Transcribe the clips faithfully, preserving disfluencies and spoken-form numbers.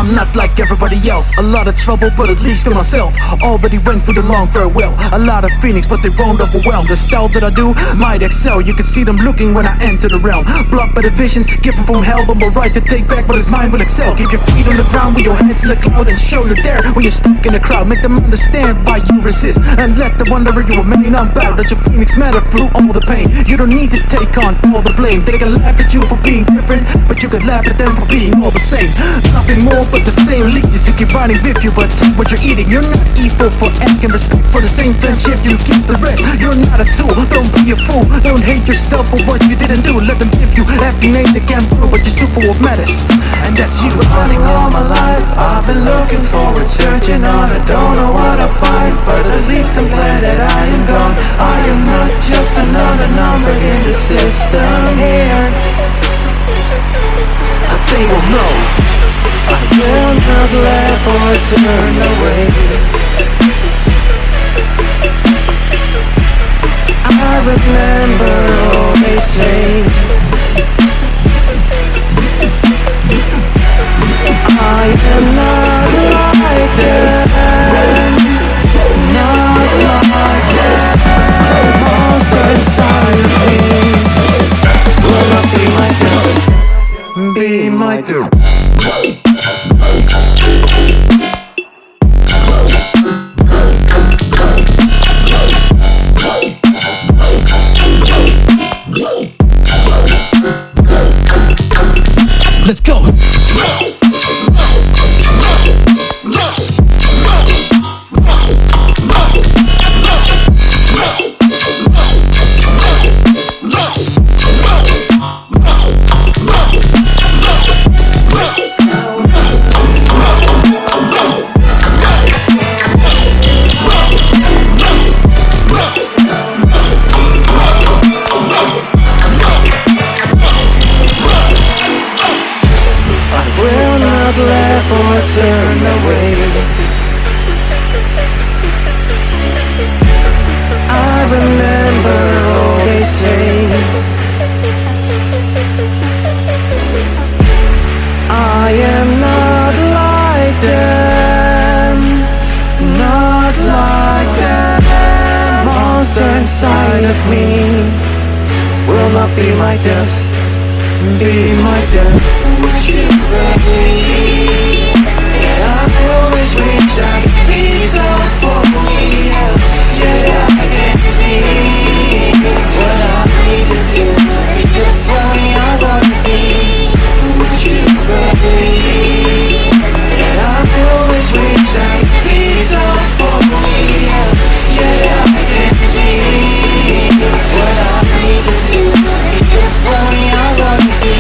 I'm not like everybody else. A lot of trouble, but at least to myself. Already went through the long farewell. A lot of feelings, but they won't overwhelm. The style that I do might excel. You can see them looking when I enter the realm. Blocked by the visions, given from hell, but my right to take back what his mind will excel. Keep your feet on the ground with your hands in the cloud and shoulder there when you're stuck in the crowd. Make them understand why you resist and let the wanderer you remain unbound. Let your feelings matter through all the pain. You don't need to take on all the blame. They can laugh at you for being different, but you can laugh at them for being all the same. Nothing more but the same leeches to keep running with you, but take what you're eating. You're not evil for asking respect for the same friendship. You keep the rest. You're not a tool. Don't be a fool. Don't hate yourself for what you didn't do. Let them give you every name they can prove, but you're stupid what matters, and that's you. Running all my life, I've been looking forward, searching on. I don't know what I find, but at least I'm glad that I am gone. I am not just another number in the system here. But they will know I will not laugh or turn away. I remember all they say. I am not like them, not like them. Monster inside of me will not be my death, be my death. Let's go. Laugh or turn away. I remember all they say. I am not like them, not like them. Monster inside of me will not be my death, be my death. Would you believe that I always reach out to please for me else? Yeah, I can see what I need to do to be the boy I wanna be. Would you believe that I always reach out to please for me else? Yeah, I can see what I need to do to be the boy I wanna be.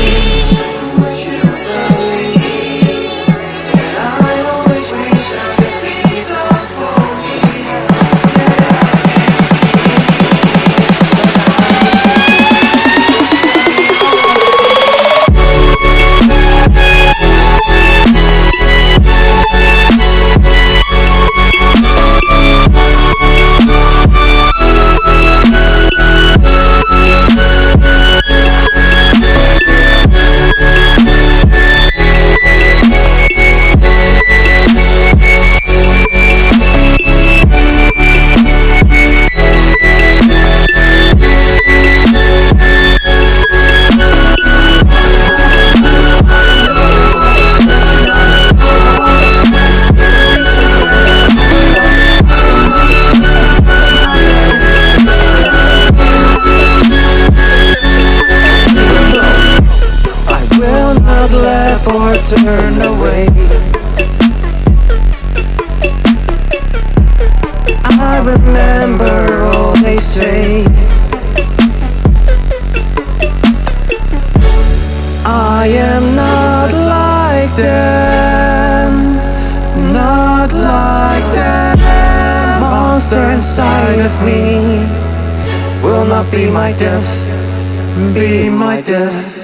Laugh or turn away. I remember all they say. I am not like them, not like them. Monster inside of me will not be my death, be my death.